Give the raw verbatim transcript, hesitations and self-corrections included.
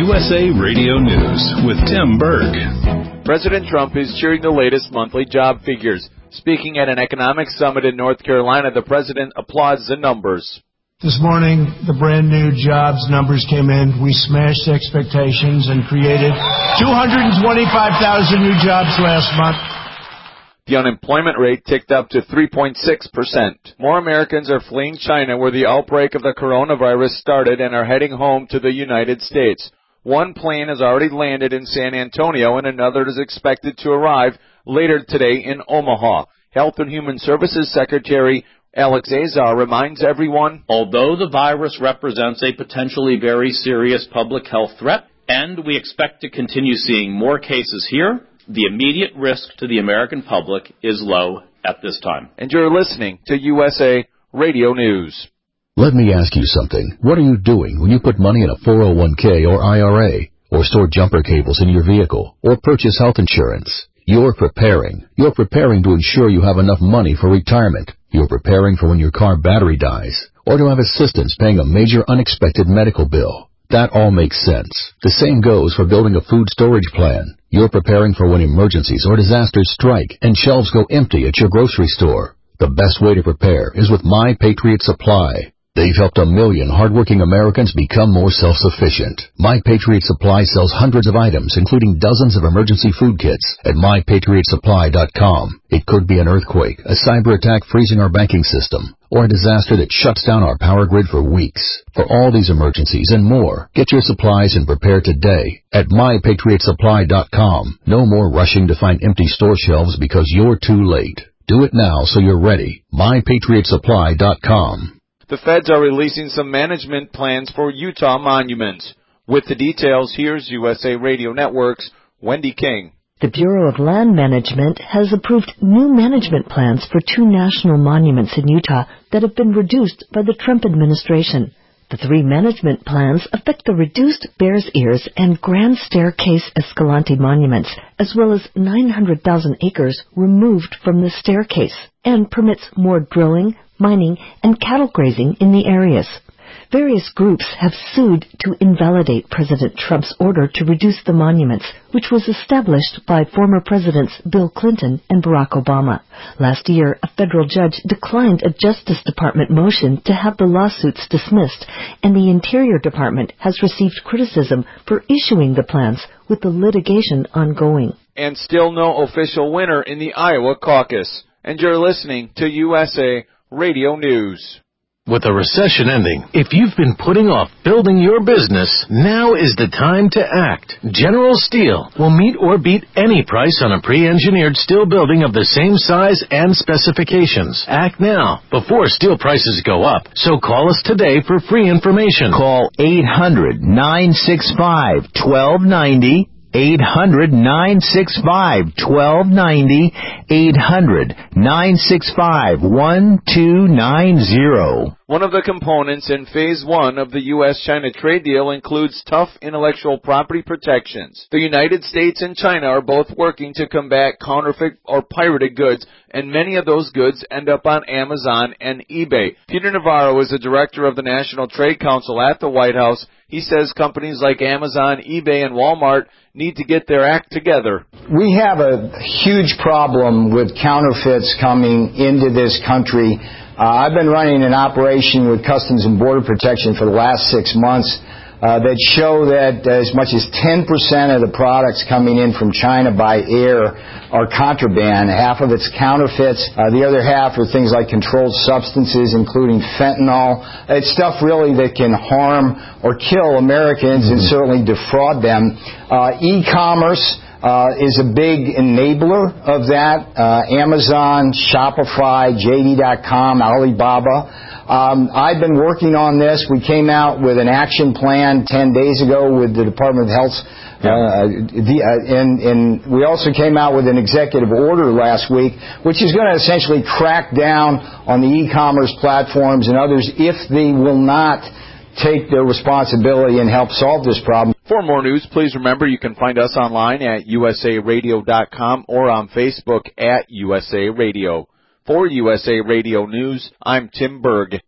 U S A Radio News with Tim Berg. President Trump is cheering the latest monthly job figures. Speaking at an economic summit in North Carolina, the president applauds the numbers. This morning, the brand new jobs numbers came in. We smashed expectations and created two hundred twenty-five thousand new jobs last month. The unemployment rate ticked up to three point six percent. More Americans are fleeing China, where the outbreak of the coronavirus started, and are heading home to the United States. One plane has already landed in San Antonio, and another is expected to arrive later today in Omaha. Health and Human Services Secretary Alex Azar reminds everyone, although the virus represents a potentially very serious public health threat, and we expect to continue seeing more cases here, the immediate risk to the American public is low at this time. And you're listening to U S A Radio News. Let me ask you something. What are you doing when you put money in a four oh one k or I R A, or store jumper cables in your vehicle, or purchase health insurance? You're preparing. You're preparing to ensure you have enough money for retirement. You're preparing for when your car battery dies, or to have assistance paying a major unexpected medical bill. That all makes sense. The same goes for building a food storage plan. You're preparing for when emergencies or disasters strike and shelves go empty at your grocery store. The best way to prepare is with My Patriot Supply. They've helped a million hardworking Americans become more self-sufficient. My Patriot Supply sells hundreds of items, including dozens of emergency food kits, at my patriot supply dot com. It could be an earthquake, a cyber attack freezing our banking system, or a disaster that shuts down our power grid for weeks. For all these emergencies and more, get your supplies and prepare today at my patriot supply dot com. No more rushing to find empty store shelves because you're too late. Do it now so you're ready. my patriot supply dot com. The feds are releasing some management plans for Utah monuments. With the details, here's U S A Radio Network's Wendy King. The Bureau of Land Management has approved new management plans for two national monuments in Utah that have been reduced by the Trump administration. The three management plans affect the reduced Bears Ears and Grand Staircase Escalante monuments, as well as nine hundred thousand acres removed from the staircase, and permits more drilling, mining, and cattle grazing in the areas. Various groups have sued to invalidate President Trump's order to reduce the monuments, which was established by former Presidents Bill Clinton and Barack Obama. Last year, a federal judge declined a Justice Department motion to have the lawsuits dismissed, and the Interior Department has received criticism for issuing the plans with the litigation ongoing. And still no official winner in the Iowa caucus. And you're listening to U S A Radio News. With a recession ending, if you've been putting off building your business, now is the time to act. General Steel will meet or beat any price on a pre-engineered steel building of the same size and specifications. Act now, before steel prices go up. So call us today for free information. Call eight hundred, nine six five, one two nine zero. eight hundred, nine six five, one two nine zero. eight hundred, nine six five, one two nine zero. One of the components in Phase one of the U S China trade deal includes tough intellectual property protections. The United States and China are both working to combat counterfeit or pirated goods, and many of those goods end up on Amazon and eBay. Peter Navarro is the director of the National Trade Council at the White House. He says companies like Amazon, eBay, and Walmart need to get their act together. We have a huge problem with counterfeits coming into this country. Uh, I've been running an operation with Customs and Border Protection for the last six months uh, that show that as much as ten percent of the products coming in from China by air are contraband. Half of it's counterfeits. Uh, the other half are things like controlled substances, including fentanyl. It's stuff really that can harm or kill Americans and certainly defraud them. Uh, e-commerce Uh, is a big enabler of that. Uh, Amazon, Shopify, J D dot com, Alibaba. Um, I've been working on this. We came out with an action plan ten days ago with the Department of Health. Uh, the, uh, and, and we also came out with an executive order last week, which is going to essentially crack down on the e-commerce platforms and others if they will not take their responsibility and help solve this problem. For more news, please remember you can find us online at U S A radio dot com or on Facebook at U S A Radio. For U S A Radio News, I'm Tim Berg.